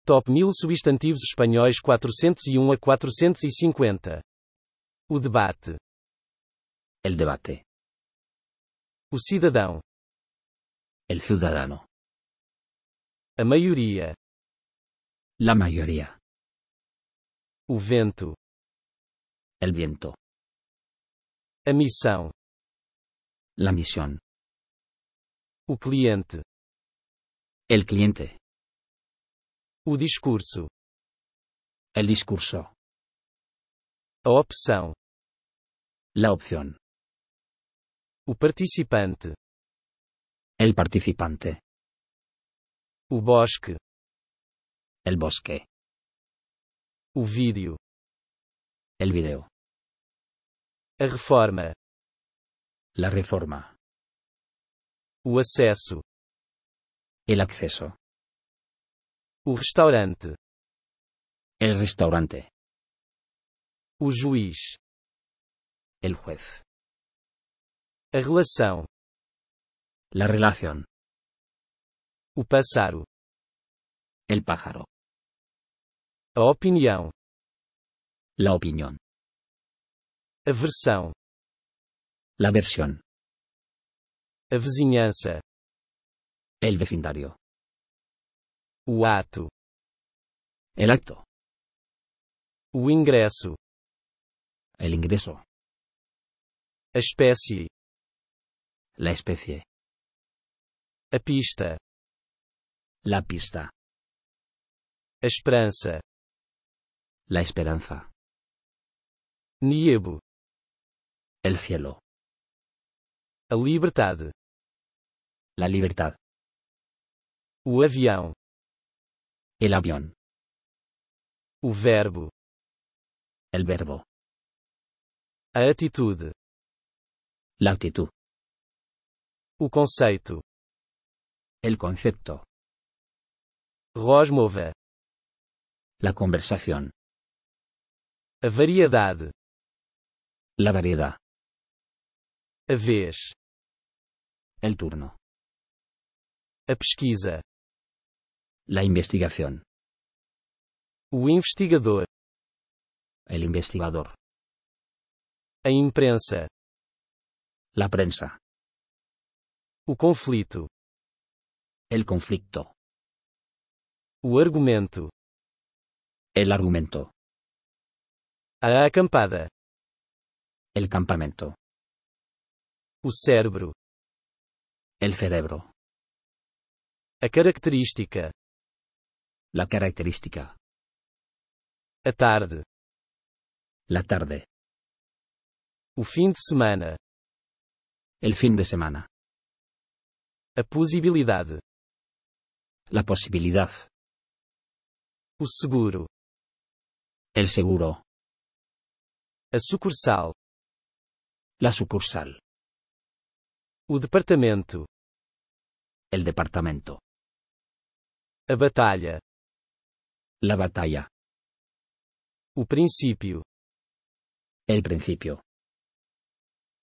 Top 1000 substantivos espanhóis 401 a 450. O debate. El debate. O cidadão. El ciudadano. A maioria. La mayoría. O vento. El viento. A missão. La misión. O cliente. El cliente. O discurso. El discurso. A opção. La opción. O participante. El participante. O bosque. El bosque. O vídeo. El video. A reforma. La reforma. O acesso. El acceso. O restaurante. El restaurante. O juiz. El juez. A relação. La relación. O pássaro. El pájaro. A opinião. La opinión. A versão. La versión. A vizinhança. El vecindario. O ato. El acto. O ingresso. El ingreso. A espécie. La especie. A pista. La pista. A esperança. La esperanza. Niebo. El cielo. A liberdade. La libertad. O avião. El avión. O verbo. El verbo. A atitude. La actitud. O conceito. El concepto. Rozmova. La conversación. A variedade. La variedad. A vez. El turno. A pesquisa. La investigación. O investigador. El investigador. A imprensa. La prensa. O conflito. El conflicto. O argumento. El argumento. A acampada. El campamento. O cérebro. El cerebro. A característica. La característica. A tarde. La tarde. O fim de semana. El fin de semana. A possibilidade. La posibilidad. O seguro. El seguro. A sucursal. La sucursal. O departamento. El departamento. A batalha. La batalla. O princípio. El principio.